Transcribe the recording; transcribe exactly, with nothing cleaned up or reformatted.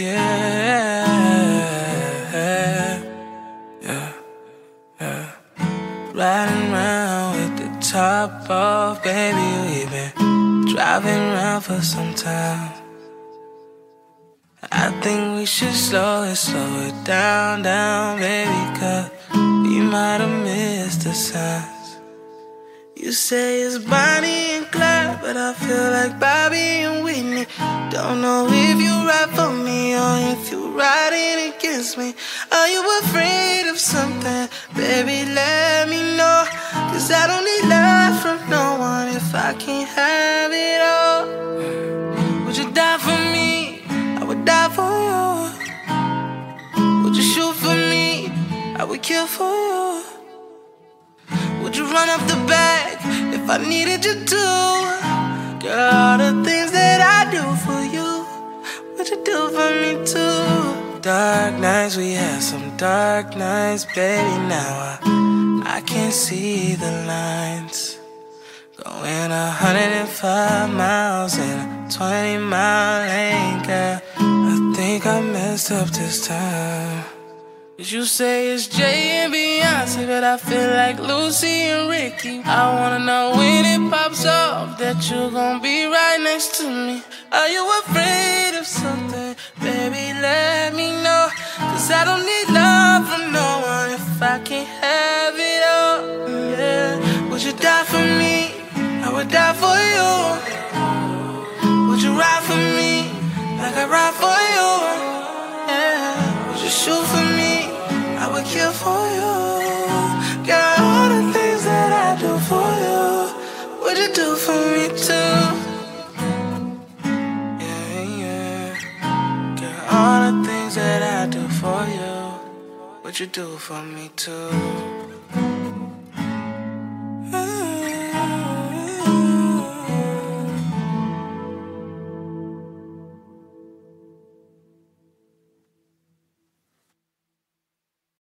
yeah, yeah, yeah. Riding around with the top off, baby, we've been driving around for some time. I think we should slow it, slow it down, down, baby, cause we might have missed the signs. You say it's Bonnie and Clyde, but I feel like Bobby and Whitney. Don't know if you ride for me or if you riding against me. Are you afraid of something? Baby, let me know, cause I don't need love from no one if I can't have it all. Would you die for me? I would die for you. Would you shoot for me? I would kill for you. Would you run up the bag if I needed you to? Girl, all the things that I do for you, would you do for me too? Dark nights, we had some dark nights, baby. Now I, I can't see the lines. Going a hundred and five miles in a twenty mile lane, girl. I think I messed up this time. Cause you say it's Jay and Beyonce, but I feel like Lucy and Ricky. I wanna know when it pops off that you're gonna be right next to me. Are you afraid of something? Baby, let me know, cause I don't need love from no one if I can't have it all. Yeah. Would you die for me? I would die for you. Would you ride for me like I ride for you? Yeah. Would you shoot for me? I would kill for you. Girl, all the things that I do for you, would you do for me too? Yeah, yeah. Girl, all the things that I do for you, would you do for me too?